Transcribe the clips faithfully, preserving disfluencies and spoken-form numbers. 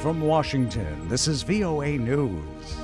from Washington, this is V O A News.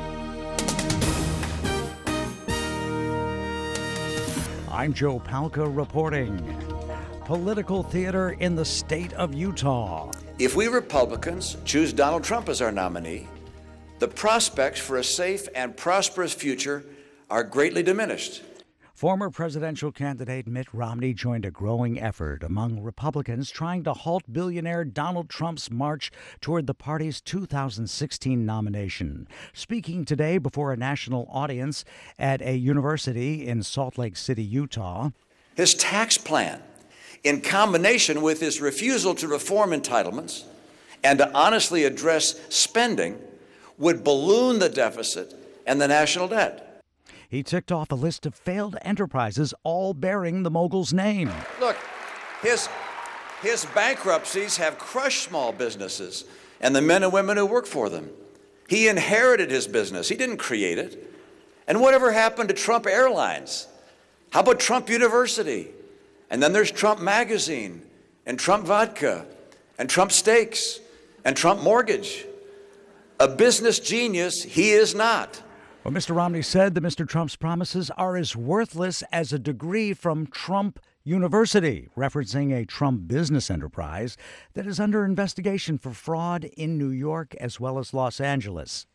I'm Joe Palca reporting. Political theater in the state of Utah. If we Republicans choose Donald Trump as our nominee, the prospects for a safe and prosperous future are greatly diminished. Former presidential candidate Mitt Romney joined a growing effort among Republicans trying to halt billionaire Donald Trump's march toward the party's two thousand sixteen nomination. Speaking today before a national audience at a university in Salt Lake City, Utah. His tax plan, in combination with his refusal to reform entitlements and to honestly address spending, would balloon the deficit and the national debt. He ticked off a list of failed enterprises, all bearing the mogul's name. Look, his, his bankruptcies have crushed small businesses and the men and women who work for them. He inherited his business. He didn't create it. And whatever happened to Trump Airlines? How about Trump University? And then there's Trump Magazine, and Trump Vodka, and Trump Steaks, and Trump Mortgage. A business genius he is not. Well, Mister Romney said that Mister Trump's promises are as worthless as a degree from Trump University, referencing a Trump business enterprise that is under investigation for fraud in New York as well as Los Angeles.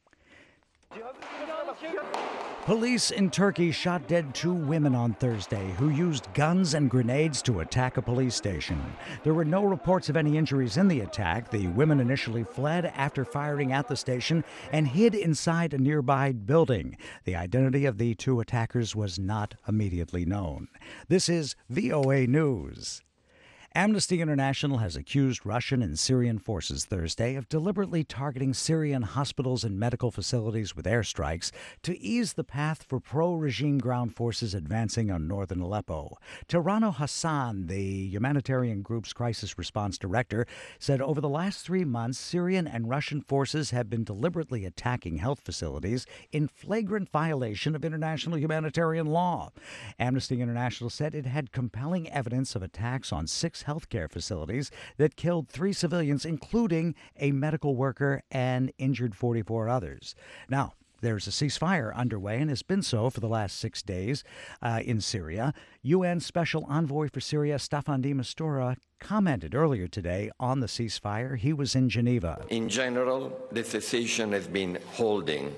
Police in Turkey shot dead two women on Thursday who used guns and grenades to attack a police station. There were no reports of any injuries in the attack. The women initially fled after firing at the station and hid inside a nearby building. The identity of the two attackers was not immediately known. This is V O A News. Amnesty International has accused Russian and Syrian forces Thursday of deliberately targeting Syrian hospitals and medical facilities with airstrikes to ease the path for pro-regime ground forces advancing on northern Aleppo. Tirano Hassan, the humanitarian group's crisis response director, said over the last three months, Syrian and Russian forces have been deliberately attacking health facilities in flagrant violation of international humanitarian law. Amnesty International said it had compelling evidence of attacks on six healthcare facilities that killed three civilians, including a medical worker, and injured forty-four others. Now, there's a ceasefire underway and has been so for the last six days uh, in Syria. U N Special Envoy for Syria, Staffan de Mistura, commented earlier today on the ceasefire. He was in Geneva. In general, the cessation has been holding.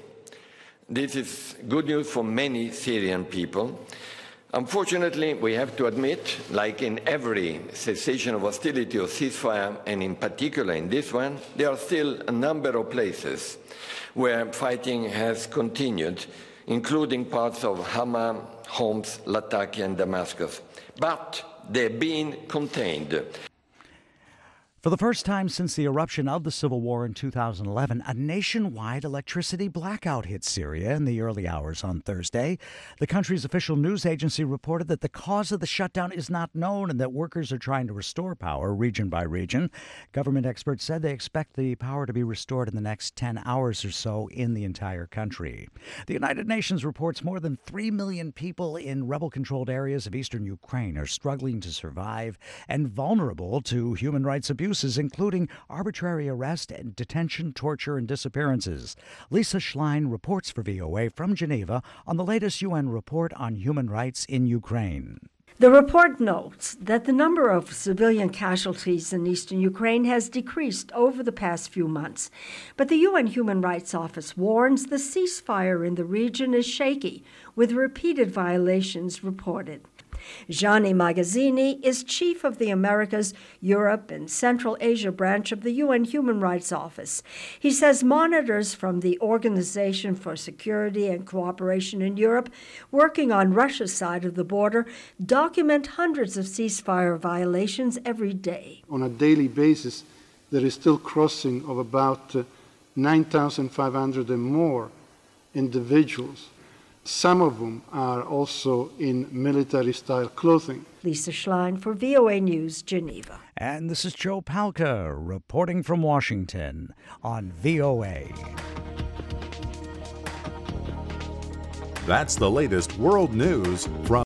This is good news for many Syrian people. Unfortunately, we have to admit, like in every cessation of hostility or ceasefire, and in particular in this one, there are still a number of places where fighting has continued, including parts of Hama, Homs, Latakia, and Damascus. But they're being contained. For the first time since the eruption of the civil war in two thousand eleven, a nationwide electricity blackout hit Syria in the early hours on Thursday. The country's official news agency reported that the cause of the shutdown is not known and that workers are trying to restore power region by region. Government experts said they expect the power to be restored in the next ten hours or so in the entire country. The United Nations reports more than three million people in rebel-controlled areas of eastern Ukraine are struggling to survive and vulnerable to human rights abuse, including arbitrary arrest and detention, torture, and disappearances. Lisa Schlein reports for V O A from Geneva on the latest U N report on human rights in Ukraine. The report notes that the number of civilian casualties in eastern Ukraine has decreased over the past few months. But the U N Human Rights Office warns the ceasefire in the region is shaky, with repeated violations reported. Gianni Magazzini is chief of the Americas, Europe, and Central Asia branch of the U N Human Rights Office. He says monitors from the Organization for Security and Cooperation in Europe, working on Russia's side of the border, document hundreds of ceasefire violations every day. On a daily basis, there is still crossing of about uh, nine thousand five hundred and more individuals. Some of them are also in military-style clothing. Lisa Schlein for V O A News, Geneva. And this is Joe Palca reporting from Washington on V O A. That's the latest world news from